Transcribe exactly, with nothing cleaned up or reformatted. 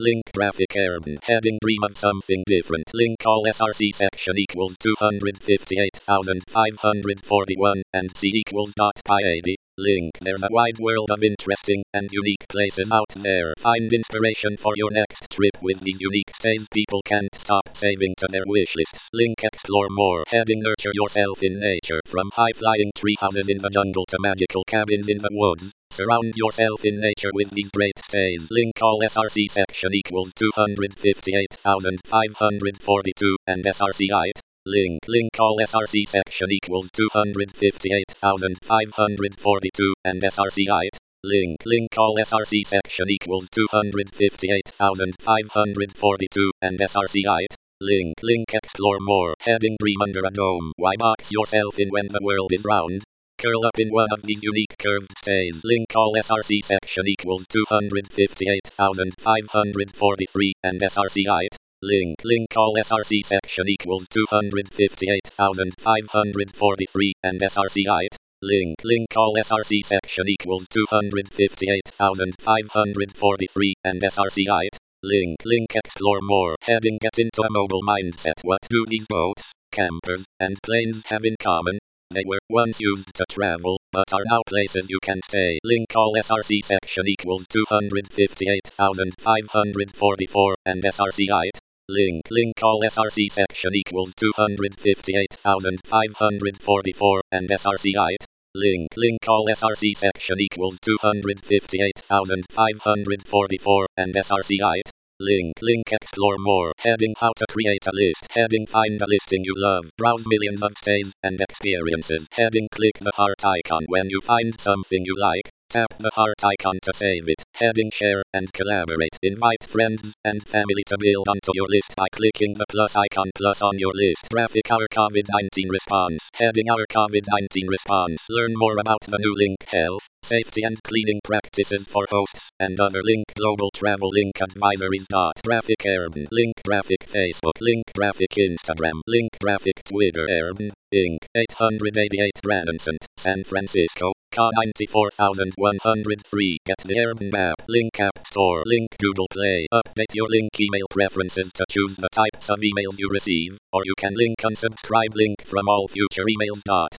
Link graphic urban. Heading dream of something different. Link all S R C section equals two hundred fifty-eight thousand five hundred forty-one and C equals dot pi eighty. Link. There's a wide world of interesting and unique places out there. Find inspiration for your next trip with these unique stays people can't stop saving to their wish lists. Link explore more. Heading nurture yourself in nature. From high-flying tree houses in the jungle to magical cabins in the woods. Surround yourself in nature with these great stays. Link all S R C section equals two hundred fifty-eight thousand five hundred forty-two and S R C height. Link. Link all S R C section equals two hundred fifty-eight thousand five hundred forty-two and S R C height. Link. Link all S R C section equals two hundred fifty-eight thousand five hundred forty-two and S R C height. Link. Link explore more. Heading dream under a dome. Why box yourself in when the world is round? Curl up in one of these unique curved stays. Link all S R C section equals two hundred fifty-eight thousand five hundred forty-three and S R C height. Link. Link all S R C section equals two hundred fifty-eight thousand five hundred forty-three and S R C height. Link. Link all S R C section equals two hundred fifty-eight thousand five hundred forty-three and S R C height. Link. Link explore more. Heading get into a mobile mindset. What do these boats, campers, and planes have in common? They were once used to travel, but are now places you can stay. Link all S R C section equals two hundred fifty-eight thousand five hundred forty-four and S R C height. Link. Link all S R C section equals two hundred fifty-eight thousand five hundred forty-four and S R C height. Link. Link all S R C section equals two hundred fifty-eight thousand five hundred forty-four and S R C height. Link. Link explore more. Heading how to create a list. Heading find a listing you love. Browse millions of stays and experiences. Heading click the heart icon when you find something you like. Tap the heart icon to save it. Heading share and collaborate. Invite friends and family to build onto your list by clicking the plus icon plus on your list. Graphic our COVID nineteen response. Heading our COVID nineteen response. Learn more about the new Link health, safety and cleaning practices for hosts and other Link global travel Link advisories. Dot graphic urban. Link graphic Facebook. Link graphic Instagram. Link graphic Twitter. Urban Inc eight hundred eighty-eight Branson, San Francisco. K ninety-four thousand one hundred three. Get the Urban map. Link App Store. Link Google Play. Update your Link email preferences to choose the types of emails you receive, or you can link unsubscribe Link from all future emails. Dot